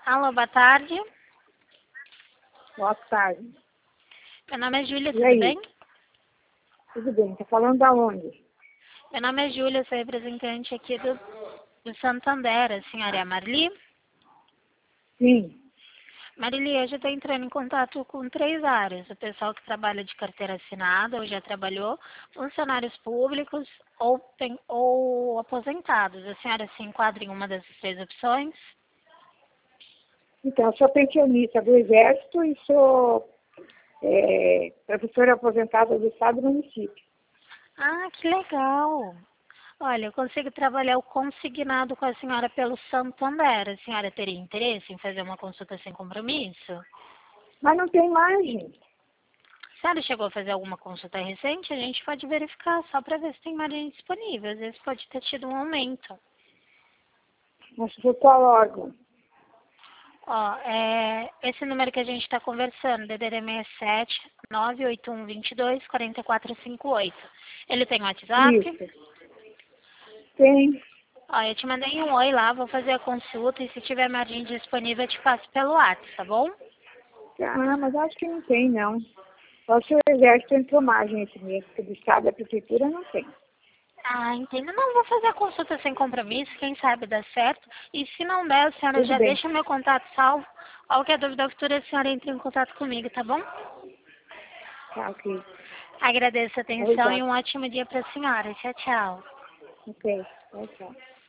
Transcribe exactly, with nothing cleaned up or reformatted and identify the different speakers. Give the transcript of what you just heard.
Speaker 1: Alô, boa tarde.
Speaker 2: Boa tarde.
Speaker 1: Meu nome é Júlia,
Speaker 2: E
Speaker 1: tudo
Speaker 2: aí?
Speaker 1: bem?
Speaker 2: Tudo bem, tá falando da onde?
Speaker 1: Meu nome é Júlia, sou representante aqui do, do Santander. A senhora é a Marli?
Speaker 2: Sim.
Speaker 1: Marli, hoje eu estou entrando em contato com três áreas. O pessoal que trabalha de carteira assinada ou já trabalhou, funcionários públicos ou, pen- ou aposentados. A senhora se enquadra em uma dessas três opções?
Speaker 2: Então, eu sou pensionista do Exército e sou é, professora aposentada do Estado e do município.
Speaker 1: Ah, que legal! Olha, eu consigo trabalhar o consignado com a senhora pelo Santander. A senhora teria interesse em fazer uma consulta sem compromisso?
Speaker 2: Mas não tem margem.
Speaker 1: A senhora chegou a fazer alguma consulta recente? A gente pode verificar só para ver se tem margem disponível. Às vezes pode ter tido um aumento.
Speaker 2: Mas por qual órgão?
Speaker 1: Ó, é, esse número que a gente está conversando, D D D sessenta e sete, nove oito um, dois dois, quatro quatro cinco oito. Ele tem WhatsApp?
Speaker 2: Isso. Tem.
Speaker 1: Ó, eu te mandei um oi lá, vou fazer a consulta e se tiver margem disponível eu te passo pelo WhatsApp, tá bom?
Speaker 2: Ah, mas acho que não tem, não. Só se o Exército entrou margem esse mês, porque do Estado da Prefeitura não tem.
Speaker 1: Ah, entendo. Não, vou fazer a consulta sem compromisso, quem sabe dá certo. E se não der, a senhora
Speaker 2: Tudo
Speaker 1: já
Speaker 2: bem.
Speaker 1: deixa meu contato salvo. Qualquer dúvida futura, a senhora entra em contato comigo, tá bom?
Speaker 2: Tá, ok.
Speaker 1: Agradeço a atenção e
Speaker 2: Obrigada.
Speaker 1: um ótimo dia para a senhora. Tchau, tchau.
Speaker 2: Ok. Tchau, tchau.